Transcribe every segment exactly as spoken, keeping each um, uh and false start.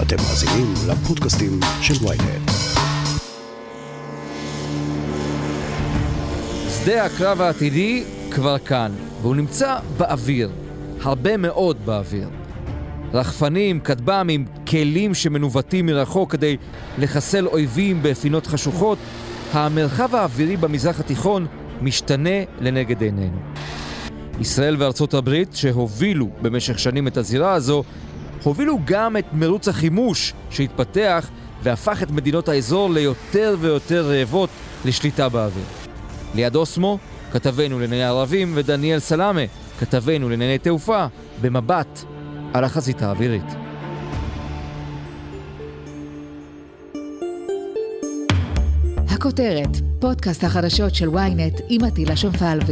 אתם מאזינים לפודקאסטים של וויינט. שדה הקרב העתידי כבר כאן, והוא נמצא באוויר, הרבה מאוד באוויר. רחפנים, כטב"מים, כלים שמנווטים מרחוק כדי לחסל אויבים בפינות חשוכות, המרחב האווירי במזרח התיכון משתנה לנגד עינינו. ישראל וארצות הברית, שהובילו במשך שנים את הזירה הזו, הובילו גם את מרוץ החימוש שהתפתח והפך את מדינות האזור ליותר ויותר רעבות לשליטה באוויר. ליד אוסמו, כתבנו לענייני ערבים, ודניאל סלאמה, כתבנו לענייני תעופה, במבט על החזית האווירית. הכותרת, פודקאסט החדשות של וויינט עם עטילה שומפלבי.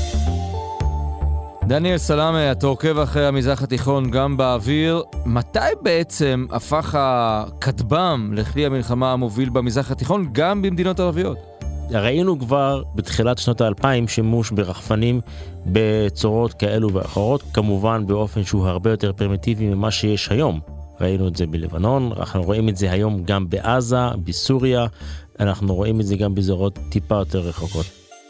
דניאל סלאמה, אתה עוקב אחרי המזרח התיכון גם באוויר. מתי בעצם הפך הכטב"ם לכלי המלחמה המוביל במזרח התיכון גם במדינות ערביות? ראינו כבר בתחילת שנות האלפיים שימוש ברחפנים בצורות כאלו ואחרות, כמובן באופן שהוא הרבה יותר פרימיטיבי ממה שיש היום. ראינו את זה בלבנון, אנחנו רואים את זה היום גם בעזה, בסוריה, אנחנו רואים את זה גם בזורות טיפה יותר רחוקות.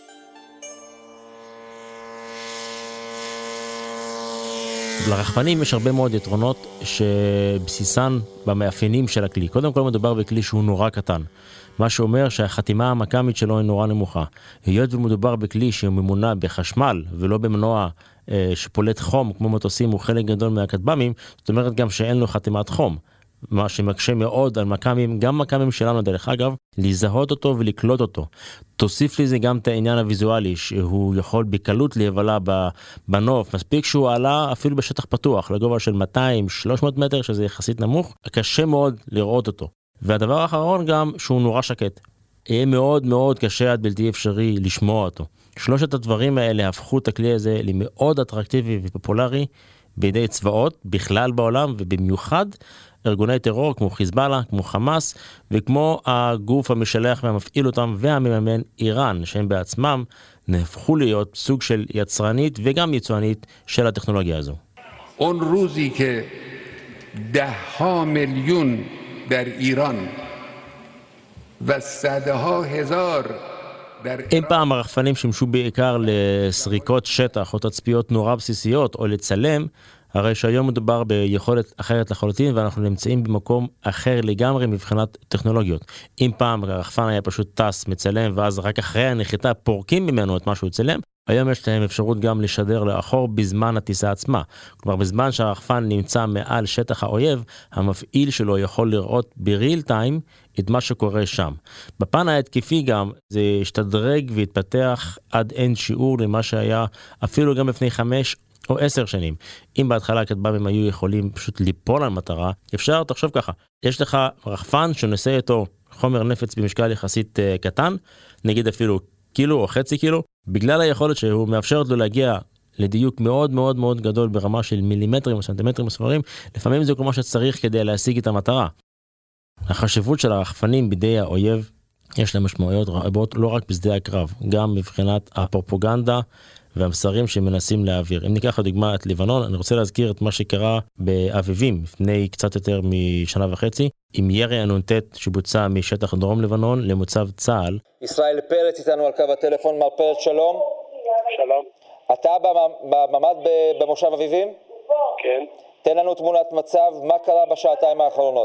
לרחפנים יש הרבה מאוד יתרונות שבסיסן במאפיינים של הכלי. קודם כל מדובר בכלי שהוא נורא קטן, מה שאומר שהחתימה המקמית שלו היא נורא נמוכה. היות ומדובר בכלי שממונע בחשמל ולא במנוע אה, שפולט חום כמו מטוסים הוא חלק גדול מהכטב"מים, זאת אומרת גם שאין לו חתימת חום, מה שמקשה מאוד על מקמים, גם מקמים שלנו דרך אגב, לזהות אותו ולקלוט אותו. תוסיף לזה גם את העניין הוויזואלי, שהוא יכול בקלות להיבלה בנוף, מספיק שהוא עלה אפילו בשטח פתוח, לגובה של מאתיים שלוש מאות מטר, שזה יחסית נמוך, קשה מאוד לראות אותו. והדבר האחרון גם שהוא נורא שקט. יהיה מאוד מאוד קשה עד בלתי אפשרי לשמוע אותו. שלושת הדברים האלה הפכו את הכלי הזה למאוד אטרקטיבי ופופולרי בידי צבאות בכלל בעולם, ובמיוחד ארגוני טרור כמו חיזבאללה, כמו חמאס, וכמו הגוף המשלח והמפעיל אותם והמממן איראן, שהם בעצמם נהפכו להיות סוג של יצרנית וגם יצואנית של הטכנולוגיה הזו. اون روزی که ده ها میلیون در ایران و صده ها هزار در אם פעם הרחפנים שימשו בעיקר לסריקות שטח או תצפיות נורא בסיסיות או לצלם, הרי שהיום מדובר ביכולת אחרת לחלוטין, ואנחנו נמצאים במקום אחר לגמרי מבחינת טכנולוגיות. אם פעם הרחפן היה פשוט טס, מצלם, ואז רק אחרי הנחיתה פורקים ממנו את מה שהוא צלם, היום יש להם אפשרות גם לשדר לאחור בזמן הטיסה עצמה. כלומר, בזמן שהרחפן נמצא מעל שטח האויב, המפעיל שלו יכול לראות בריל טיים את מה שקורה שם. בפן ההתקפי גם זה השתדרג והתפתח עד אין שיעור למה שהיה אפילו גם לפני חמש או עשר שנים. אם בהתחלה הכטב"מים היו יכולים פשוט ליפול על מטרה, אפשר, תחשוב ככה, יש לך רחפן שנושא איתו חומר נפץ במשקל יחסית uh, קטן, נגיד אפילו קילו או חצי קילו, בגלל היכולת שהוא מאפשר לו להגיע לדיוק מאוד מאוד מאוד גדול ברמה של מילימטרים או סנטימטרים ספרים, לפעמים זה כל מה שצריך כדי להשיג את המטרה. החשיבות של הרחפנים בידי האויב יש להם משמעויות רבות, לא רק בשדה הקרב, גם מבחינת הפרופוגנדה והמסרים שמנסים להעביר. אם ניקח לדוגמה את לבנון, אני רוצה להזכיר את מה שקרה באביבים, לפני קצת יותר משנה וחצי, עם ירי הנונטט שבוצע משטח דרום לבנון למוצב צה"ל. ישראל פרץ איתנו על קו הטלפון. מר פרץ, שלום. שלום. אתה בממ"ד במושב אביבים? כן. תן לנו תמונת מצב, מה קרה בשעתיים האחרונות?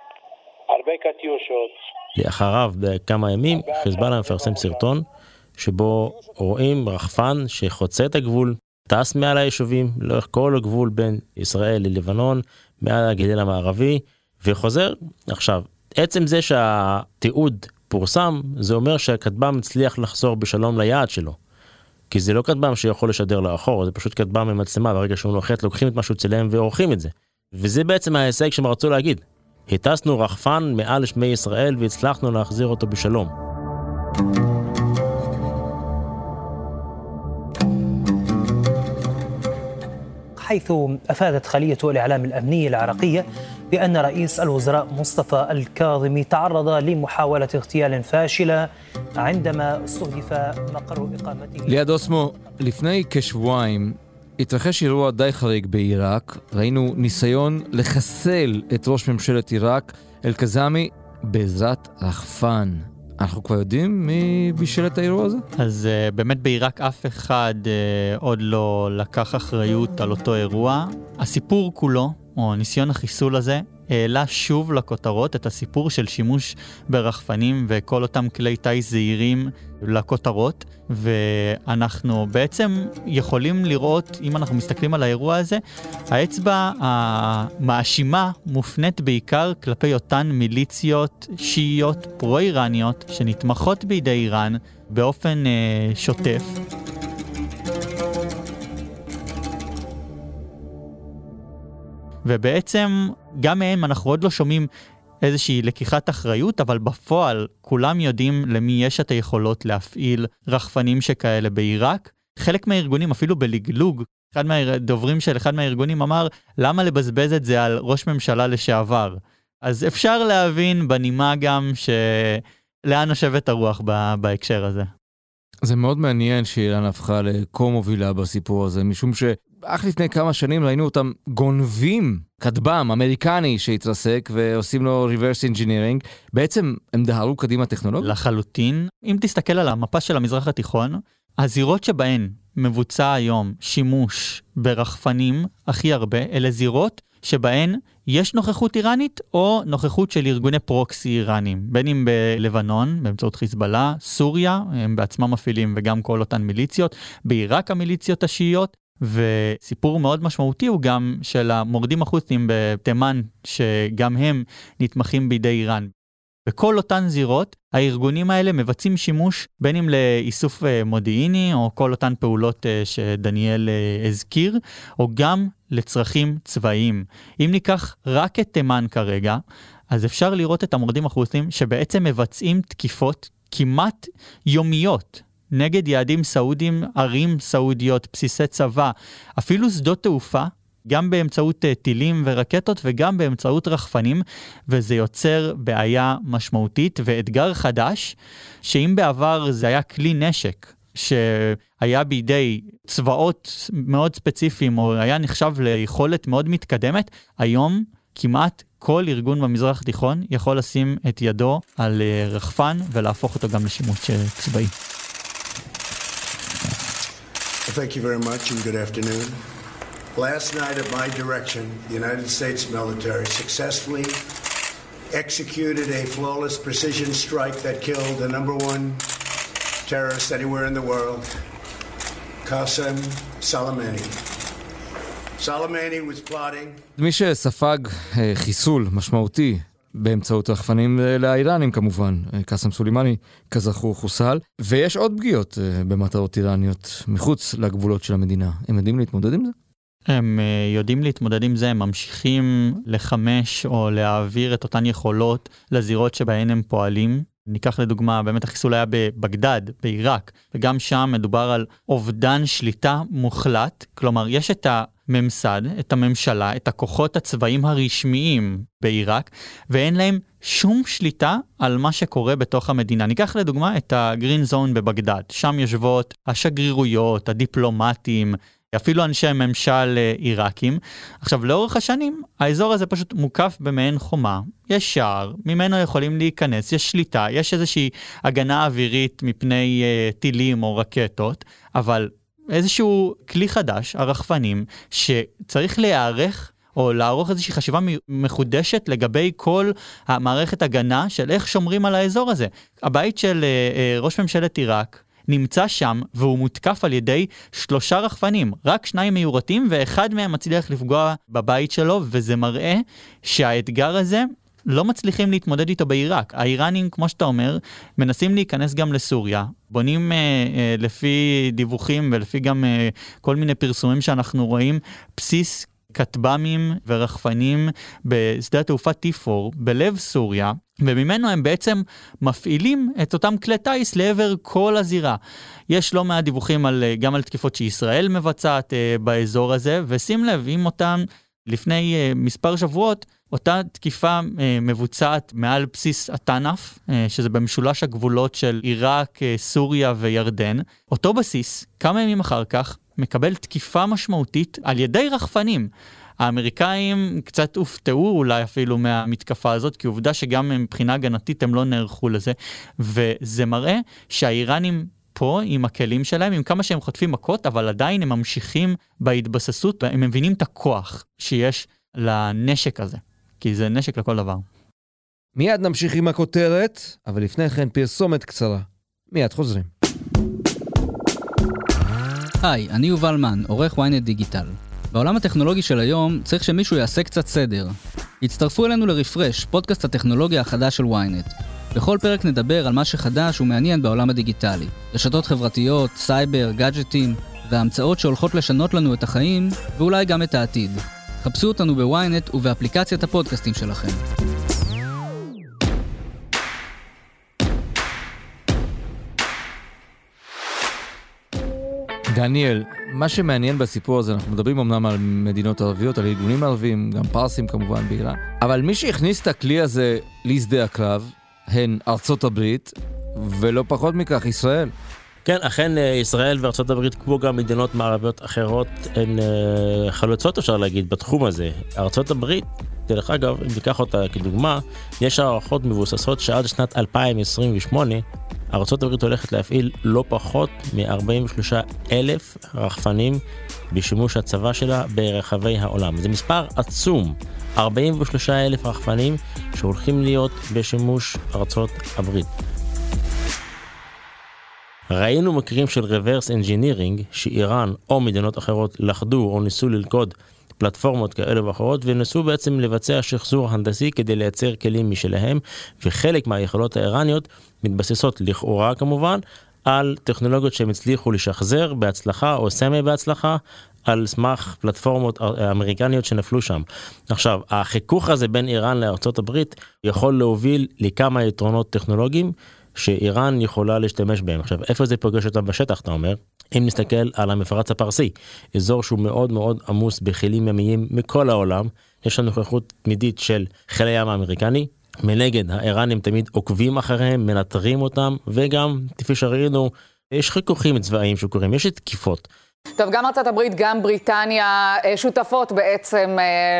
הרבה קטיושות. לאחריו בכמה ימים חיזבאללה מפרסם סרטון שבו רואים רחפן שחוצה את הגבול, טס מעל היישובים, לאורך כל הגבול בין ישראל ללבנון, מעל הגליל המערבי, וחוזר. עכשיו, עצם זה שהתיעוד פורסם, זה אומר שהכטב"ם מצליח לחזור בשלום ליעד שלו. כי זה לא כטב"ם שיכול לשדר לאחור, זה פשוט כטב"ם ממצלמה, ברגע שהוא נוחת, לוקחים את מה שהוא צלם ועורכים את זה. וזה בעצם ההישג שהם רצו להגיד. הטסנו רחפן מעל שמי ישראל והצלחנו להחזיר אותו בשלום. حيث أفادت خلية الإعلام الأمنية العراقية بأن رئيس الوزراء مصطفى الكاظمي تعرض لمحاولة اغتيال فاشلة عندما استهدف مقر إقامته. ליד אוסמו, לפני כשבועיים התרחש אירוע די חריג בעיראק. ראינו ניסיון לחסל את ראש ממשלת עיראק, אל-קזאמי, בעזרת רחפן. אנחנו כבר יודעים מי בישל את האירוע הזה? אז uh, באמת בעיראק אף אחד uh, עוד לא לקח אחריות על אותו אירוע. הסיפור כולו, או ניסיון החיסול הזה, העלה שוב לכותרות את הסיפור של שימוש ברחפנים וכל אותם כלי טייס זעירים לכותרות, ואנחנו בעצם יכולים לראות, אם אנחנו מסתכלים על האירוע הזה, האצבע המאשימה מופנית בעיקר כלפי אותן מיליציות שיעיות פרו-איראניות שנתמכות בידי איראן באופן אה, שוטף. ובעצם גם מהם אנחנו עוד לא שומעים איזושהי לקיחת אחריות, אבל בפועל כולם יודעים למי יש את היכולות להפעיל רחפנים שכאלה בעיראק. חלק מהארגונים אפילו בלגלוג, אחד מהדוברים של אחד מהארגונים אמר, למה לבזבז את זה על ראש ממשלה לשעבר? אז אפשר להבין בנימה גם שלאן נושבת הרוח בהקשר הזה. זה מאוד מעניין שאיראן הפכה לכה מובילה בסיפור הזה, משום ש... אך לפני כמה שנים ראינו אותם גונבים כטב"ם אמריקני שהתרסק ועושים לו reverse engineering. בעצם הם דהרו קדימה טכנולוגיה? לחלוטין. אם תסתכל על המפה של המזרח התיכון, הזירות שבהן מבוצע היום שימוש ברחפנים הכי הרבה, אלה זירות שבהן יש נוכחות איראנית או נוכחות של ארגוני פרוקסי איראנים, בין אם בלבנון, באמצעות חיזבאללה, סוריה, הם בעצמם מפעילים וגם כל אותן מיליציות, בעיראק המיליציות השיעיות, וסיפור מאוד משמעותי הוא גם של המורדים החות'ים בתימן, שגם הם נתמכים בידי איראן. בכל אותן זירות, הארגונים האלה מבצעים שימוש בין אם לאיסוף מודיעיני, או כל אותן פעולות שדניאל הזכיר, או גם לצרכים צבאיים. אם ניקח רק את תימן כרגע, אז אפשר לראות את המורדים החות'ים שבעצם מבצעים תקיפות כמעט יומיות, נגד יעדים סעודים, ערים סעודיות, בסיסי צבא, אפילו שדות תעופה, גם באמצעות טילים ורקטות וגם באמצעות רחפנים, וזה יוצר בעיה משמעותית ואתגר חדש, שאם בעבר זה היה כלי נשק, שהיה בידי צבאות מאוד ספציפיים, או היה נחשב ליכולת מאוד מתקדמת, היום כמעט כל ארגון במזרח התיכון יכול לשים את ידו על רחפן ולהפוך אותו גם לשימוש צבאי. Thank you very much and good afternoon. Last night at my direction, the United States military successfully executed a flawless precision strike that killed the number one terrorist anywhere in the world, Qasem Soleimani. Soleimani was plotting... מי שספג חיסול משמעותי באמצעות רחפנים לאיראנים כמובן, קאסם סולימני כזכור חוסל, ויש עוד פגיעות במטרות איראניות מחוץ לגבולות של המדינה. הם יודעים להתמודד עם זה? הם יודעים להתמודד עם זה, הם ממשיכים לחמש או להעביר את אותן יכולות לזירות שבהן הם פועלים. ניקח לדוגמה, באמת החיסול היה בבגדד, בעיראק, וגם שם מדובר על אובדן שליטה מוחלט, כלומר יש את הממסד, את הממשלה, את הכוחות הצבאיים הרשמיים בעיראק, ואין להם שום שליטה על מה שקורה בתוך המדינה. ניקח לדוגמה את הגרין זון בבגדד, שם יושבות השגרירויות, הדיפלומטים, אפילו אנשי ממשל עיראקים. עכשיו, לאורך השנים, האזור הזה פשוט מוקף במעין חומה. יש שער, ממנו יכולים להיכנס, יש שליטה, יש איזושהי הגנה אווירית מפני uh, טילים או רקטות, אבל איזשהו כלי חדש, הרחפנים, שצריך להיערך או לערוך איזושהי חשיבה מחודשת לגבי כל המערכת הגנה של איך שומרים על האזור הזה. הבית של uh, uh, ראש ממשלת עיראק, נמצא שם והוא מותקף על ידי שלושה רחפנים, רק שניים מיורטים ואחד מהם מצליח לפגוע בבית שלו, וזה מראה שהאתגר הזה לא מצליחים להתמודד איתו בעיראק. האיראנים, כמו שאתה אומר, מנסים להיכנס גם לסוריה, בונים אה, אה, לפי דיווחים ולפי גם אה, כל מיני פרסומים שאנחנו רואים, בסיס כטב"מים ורחפנים בשדה התעופה טיפור בלב סוריה, וממנו הם בעצם מפעילים את אותם כלי טייס לעבר כל הזירה. יש לא מעט דיווחים על, גם על תקיפות שישראל מבצעת אה, באזור הזה, ושים לב, עם אותם לפני אה, מספר שבועות, אותה תקיפה אה, מבוצעת מעל בסיס הטנף, אה, שזה במשולש הגבולות של עיראק, אה, סוריה וירדן. אותו בסיס, כמה ימים אחר כך, מקבל תקיפה משמעותית על ידי רחפנים. האמריקאים קצת הופתעו אולי אפילו מהמתקפה הזאת, כי עובדה שגם מבחינה הגנתית הם לא נערכו לזה, וזה מראה שהאיראנים פה עם הכלים שלהם, עם כמה שהם חוטפים מכות, אבל עדיין הם ממשיכים בהתבססות, והם מבינים את הכוח שיש לנשק הזה, כי זה נשק לכל דבר. מיד נמשיך עם הכותרת, אבל לפני כן פרסומת קצרה. מיד חוזרים. היי, אני יובל מן, עורך וויינט דיגיטל. בעולם הטכנולוגי של היום צריך שמישהו יעשה קצת סדר. הצטרפו אלינו לרפרש, פודקאסט הטכנולוגיה החדש של וויינט. בכל פרק נדבר על מה שחדש ומעניין בעולם הדיגיטלי. רשתות חברתיות, סייבר, גאדג'טים, וההמצאות שהולכות לשנות לנו את החיים, ואולי גם את העתיד. חפשו אותנו בוויינט ובאפליקציית הפודקאסטים שלכם. דניאל, מה שמעניין בסיפור הזה, אנחנו מדברים אמנם על מדינות ערביות, על ארגונים ערבים, גם פרסים כמובן באיראן, אבל מי שהכניס את הכלי הזה לשדה הקרב, הן ארצות הברית, ולא פחות מכך ישראל. כן, אכן ישראל וארצות הברית, כמו גם מדינות מערביות אחרות, הן חלוצות אפשר להגיד בתחום הזה. ארצות הברית, דרך אגב, אם ניקח אותה כדוגמה, יש הערכות מבוססות שעד שנת אלפיים עשרים ושמונה, ארצות הברית הולכת להפעיל לא פחות מ-ארבעים ושלושה אלף רחפנים בשימוש הצבא שלה ברחבי העולם. זה מספר עצום, ארבעים ושלושה אלף רחפנים שהולכים להיות בשימוש ארצות הברית. ראינו מקרים של reverse engineering שאיראן או מדינות אחרות לחדו או ניסו ללכוד פלטפורמות כאלה ואחרות, ונסו בעצם לבצע שחזור הנדסי כדי לייצר כלים משלהם, וחלק מהיכולות האיראניות מתבססות לכאורה כמובן, על טכנולוגיות שהם הצליחו לשחזר בהצלחה או סמי בהצלחה, על סמך פלטפורמות אמריקניות שנפלו שם. עכשיו, החיכוך הזה בין איראן לארצות הברית יכול להוביל לכמה יתרונות טכנולוגיים, שאיראן יכולה להשתמש בהם. עכשיו, איפה זה פוגש אותם בשטח, אתה אומר? אם נסתכל על המפרץ הפרסי, אזור שהוא מאוד מאוד עמוס בחילים ימיים מכל העולם, יש לנו נוכחות תמידית של חיל הים האמריקני, מנגד האיראנים תמיד עוקבים אחריהם, מנטרים אותם, וגם, כפי שראינו, יש חיכוכים צבאיים שקורים, יש תקיפות. טוב, גם ארצות הברית, גם בריטניה שותפות בעצם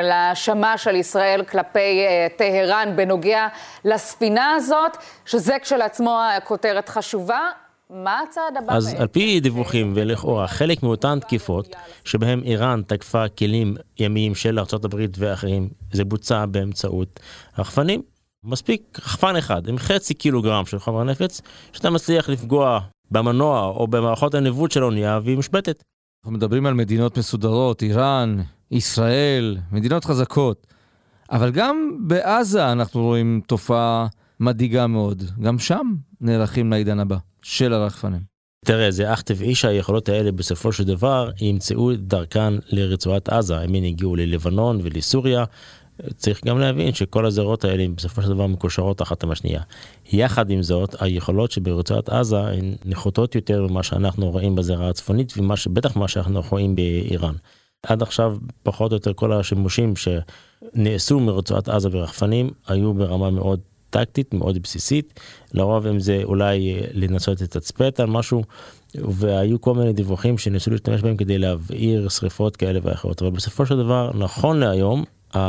לשמה של ישראל כלפי טהרן בנוגע לספינה הזאת, שזה כשלעצמו כותרת חשובה. מה הצעד הבא? אז על פי דיווחים ולכאורה, חלק מאותן תקיפות שבהם איראן תקפה כלים ימיים של ארצות הברית ואחרים, זה בוצע באמצעות רחפנים. מספיק רחפן אחד עם חצי קילוגרם של חומר נפץ, שאתה מצליח לפגוע במנוע או במערכות הניווט של האונייה והיא מושבתת. אנחנו מדברים על מדינות מסודרות, איראן, ישראל, מדינות חזקות. אבל גם בעזה אנחנו רואים תופעה מדאיגה מאוד. גם שם נערכים לעידן הבא של הרחפנים. תראה, זה אך טבעי שהיכולות האלה בסופו של דבר ימצאו דרכן לרצועת עזה. הם הגיעו ללבנון ולסוריה. צריך גם להבין שכל הזרות האלה בסופו של דבר מקושרות אחת עם השנייה. יחד עם זאת, היכולות שברצועת עזה הן נחותות יותר ממה שאנחנו רואים בזירה הצפונית, ובטח מה שאנחנו רואים באיראן. עד עכשיו, פחות או יותר כל השימושים שנעשו מרצועת עזה ברחפנים, היו ברמה מאוד טקטית, מאוד בסיסית. לרוב אם זה אולי לנסות לתצפת על משהו, והיו כל מיני דיווחים שניסו להשתמש בהם כדי להבעיר שריפות כאלה ואחרות. אבל בסופו של דבר, נכון להיום,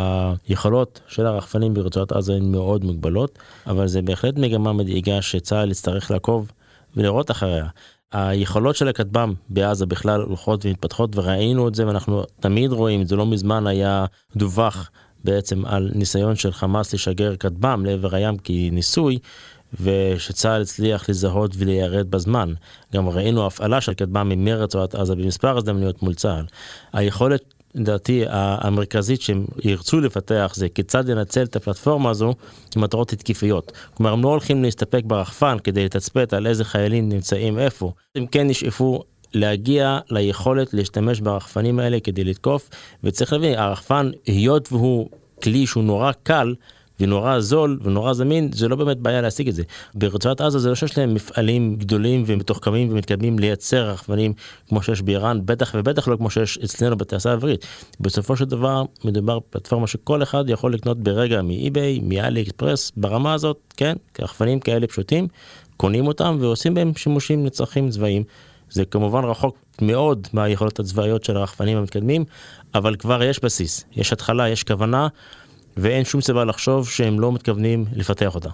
היכולות של הרחפנים ברצועת עזה הן מאוד מוגבלות, אבל זה בהחלט מגמה מדאיגה שצה"ל יצטרך לעקוב ולראות אחריה. היכולות של הכטב"ם בעזה בכלל הולכות ומתפתחות, וראינו את זה ואנחנו תמיד רואים, זה לא מזמן היה דווח בעצם על ניסיון של חמאס לשגר כטב"ם לעבר הים כניסוי, ושצה"ל הצליח לזהות וליירד בזמן. גם ראינו הפעלה של כטב"ם מרצועת עזה במספר הזדמנויות מול צה"ל. היכולת לדעתי המרכזית שהם ירצו לפתח זה כיצד לנצל את הפלטפורמה הזו למטרות התקיפיות. כלומר, הם לא הולכים להסתפק ברחפן כדי לתצפת על איזה חיילים נמצאים איפה. הם כן נשאפו להגיע ליכולת להשתמש ברחפנים האלה כדי לתקוף, וצריך להבין, הרחפן, היות והוא כלי שהוא נורא קל, ונורא זול ונורא זמין, זה לא באמת בעיה להשיג את זה. ברצועת עזה זה לא שיש להם מפעלים גדולים ומתוחכמים ומתקדמים לייצר רחפנים כמו שיש באיראן, בטח ובטח לא כמו שיש אצלנו בתעשייה האווירית. בסופו של דבר מדובר בפלטפורמה שכל אחד יכול לקנות ברגע מאי-ביי, מאלי אקספרס, ברמה הזאת, כן, רחפנים כאלה פשוטים, קונים אותם ועושים בהם שימושים לצרכים צבאיים, זה כמובן רחוק מאוד מהיכולות הצבאיות של הרחפנים המתקדמים, אבל כבר יש בסיס, יש התחלה, יש כוונה, ואין שום סיבה לחשוב שהם לא מתכוונים לפתח אותה.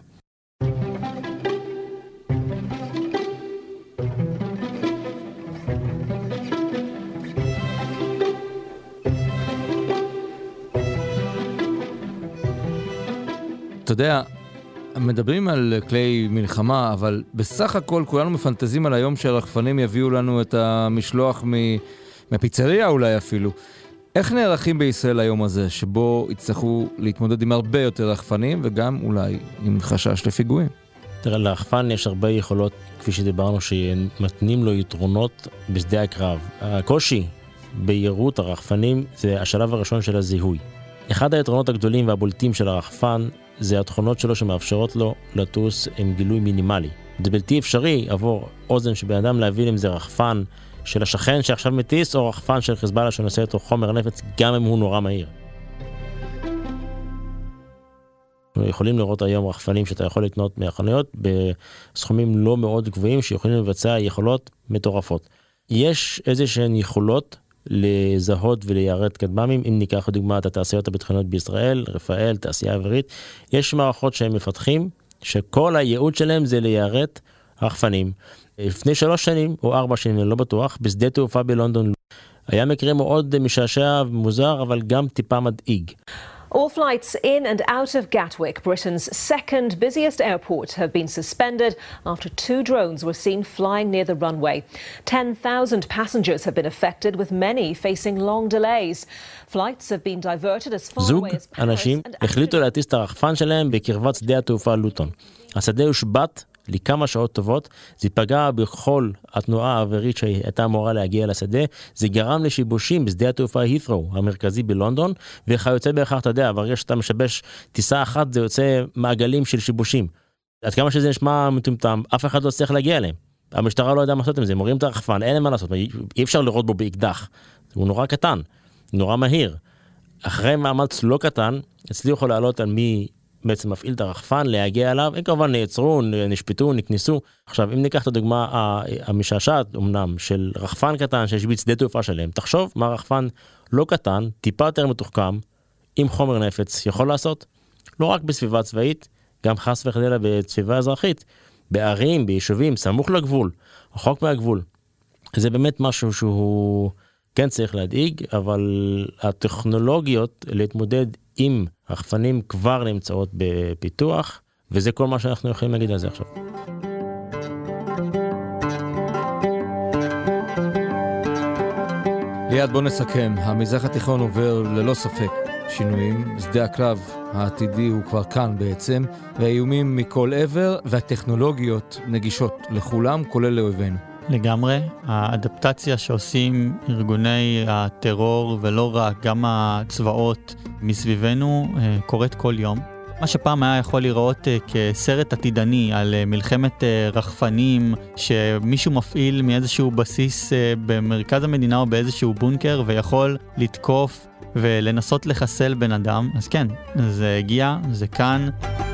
אתה יודע, מדברים על כלי מלחמה, אבל בסך הכל כולנו מפנטזים על היום שהרחפנים יביאו לנו את המשלוח מפיצריה אולי אפילו. איך נערכים בישראל היום הזה, שבו יצטרכו להתמודד עם הרבה יותר רחפנים, וגם אולי עם חשש לפיגועים? תראה, לרחפן יש הרבה יכולות, כפי שדיברנו, שמתנים לו יתרונות בשדה הקרב. הקושי בהירות הרחפנים זה השלב הראשון של הזיהוי. אחד היתרונות הגדולים והבולטים של הרחפן זה התכונות שלו שמאפשרות לו לטוס עם גילוי מינימלי. זה בלתי אפשרי עבור אוזן שבן אדם להבין אם זה רחפן של השכן שעכשיו מטיס או רחפן של חיזבאללה שנושא אותו חומר נפץ גם אם הוא נורא מהיר. אנחנו יכולים לראות היום רחפנים שאתה יכול לקנות מהחנויות בסכומים לא מאוד גבוהים שיכולים לבצע יכולות מטורפות. יש איזשהן יכולות לזהות וליירט כטב"מים, אם ניקח לדוגמה את התעשיות הביטחוניות בישראל, רפאל, תעשייה אווירית, יש מערכות שהם מפתחים, שכל הייעוד שלהם זה ליירט רחפנים. לפני שלוש שנים או ארבע שנים, אני לא בטוח, בשדה תעופה בלונדון, היה מקרה מאוד משעשע ומוזר, אבל גם טיפה מדאיג. All flights in and out of Gatwick, Britain's second busiest airport, have been suspended after two drones were seen flying near the runway. ten thousand passengers have been affected, with many facing long delays. Flights have been diverted as far זוג away as Paris. אנשים החליטו להטיס את הרחפן שלהם בקרבת שדה התעופה לוטון. השדה הושבת לכמה שעות טובות, זה פגע בכל התנועה האווירית שהייתה אמורה להגיע לשדה, זה גרם לשיבושים בשדה התעופה הית'רו המרכזי בלונדון, וכיוצא בהכרח, אתה יודע, ברגע שאתה משבש טיסה אחת, זה יוצא מעגלים של שיבושים. עד כמה שזה נשמע מטומטם, אף אחד לא צריך להגיע אליהם. המשטרה לא יודע מה לעשות עם זה, הם מורים את הרחפן, אין להם מה לעשות, אי אפשר לראות בו באקדח. הוא נורא קטן, נורא מהיר. אחרי מאמץ לא קטן, הצליחו לעלות על מי בעצם מפעיל את הרחפן, להגיע אליו, הם כמובן נעצרו, נשפטו, נכנסו. עכשיו, אם ניקח את הדוגמה המשעשעת, אמנם, של רחפן קטן שהשביץ שדה תעופה שלהם, תחשוב מה רחפן לא קטן, טיפה יותר מתוחכם, עם חומר נפץ, יכול לעשות, לא רק בסביבה צבאית, גם חס וחלילה בסביבה אזרחית, בערים, ביישובים, סמוך לגבול, רחוק מהגבול. זה באמת משהו שהוא כן צריך להדאיג, אבל הטכנולוגיות להתמודד עם רחפנים כבר נמצאות בפיתוח, וזה כל מה שאנחנו יכולים להגיד על זה עכשיו. ליד, בוא נסכם. המזרח התיכון עובר ללא ספק שינויים. שדה הקרב העתידי הוא כבר כאן בעצם, והאיומים מכל עבר והטכנולוגיות נגישות לכולם, כולל לאויבינו. לגמרי. האדפטציה שעושים ארגוני הטרור ולא רק, גם הצבאות מסביבנו, קורית כל יום. מה שפעם היה יכול לראות כסרט עתידני על מלחמת רחפנים שמישהו מפעיל מאיזשהו בסיס במרכז המדינה או באיזשהו בונקר ויכול לתקוף ולנסות לחסל בן אדם, אז כן, זה הגיע, זה כאן.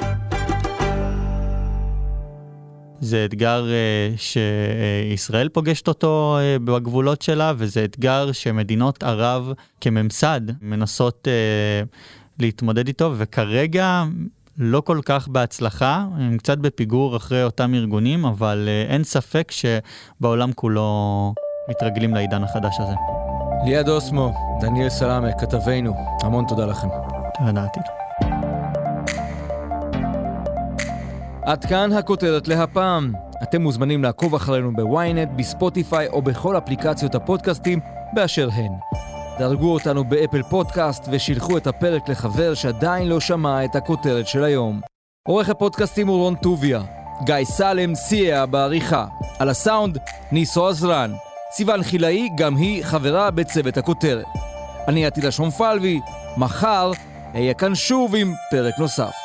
זה אתגר uh, שישראל פוגשת אותו uh, בגבולות שלה, וזה אתגר שמדינות ערב כממסד מנסות uh, להתמודד איתו, וכרגע לא כל כך בהצלחה, הם קצת בפיגור אחרי אותם ארגונים, אבל uh, אין ספק שבעולם כולו מתרגלים לעידן החדש הזה. ליעד אוסמו, דניאל סלאמה, כתבנו, המון תודה לכם. תודה עתיד. עד כאן הכותרת להפעם. אתם מוזמנים לעקוב אחרינו בוויינט, בספוטיפיי או בכל אפליקציות הפודקאסטים באשר הן. דרגו אותנו באפל פודקאסט ושילחו את הפרק לחבר שעדיין לא שמע את הכותרת של היום. עורך הפודקאסטים הוא רון טוביה. גיא סלם סייע בעריכה. על הסאונד ניסו עזרן. סיוון חילאי גם היא חברה בצוות הכותרת. אני עתילה שומפלבי. מחר אהיה כאן שוב עם פרק נוסף.